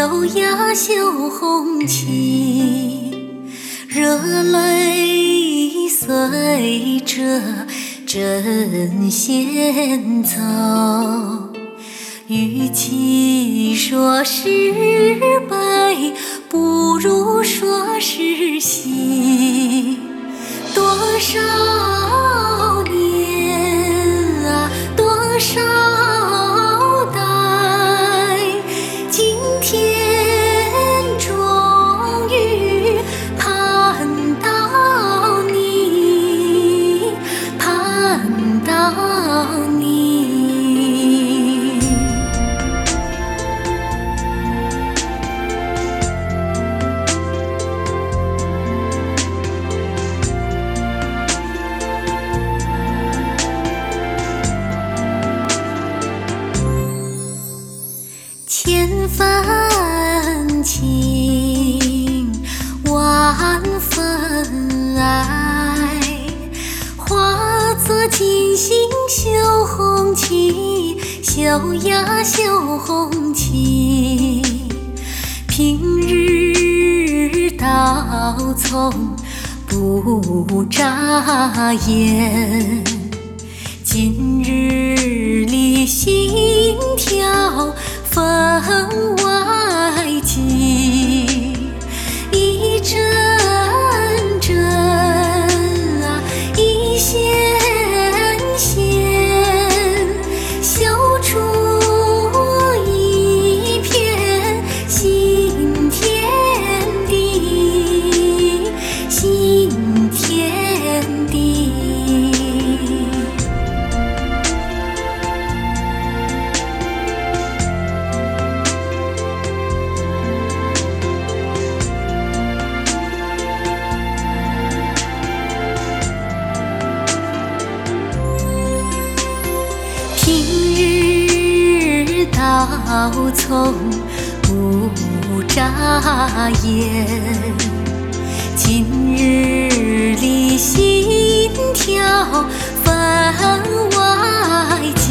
绣呀绣红旗，热泪随着针线走。与其说是悲，不如说是喜。多少年啊，多少代，今天终于盼到你，盼到你。千分情，万分爱，化作金星绣红旗，绣呀绣红旗。平日刀葱不眨眼，今日里心跳分外急，一针针啊，一线线，绣出一片新天地，新天地。平日刀葱不眨眼，今日里心跳分外急。